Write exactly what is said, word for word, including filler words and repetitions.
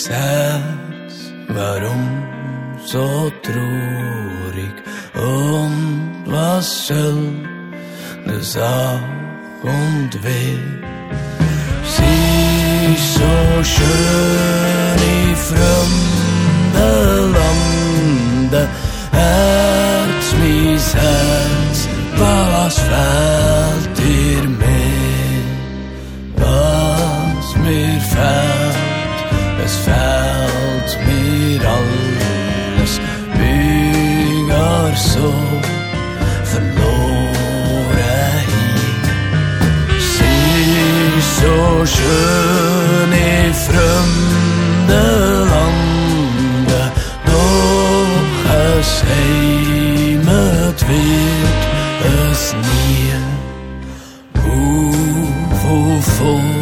Herz, warum so traurig und was soll das auch und weh? Sie ist so schön in fremden Landen, Herz, mein Herz, was fehlt dir mehr? Was mir fehlt, es fehlt mir alles, wie gar so verloren hin. Sie ist so schön in fremden Landen, doch es heimat wird es nie. Wo, wovon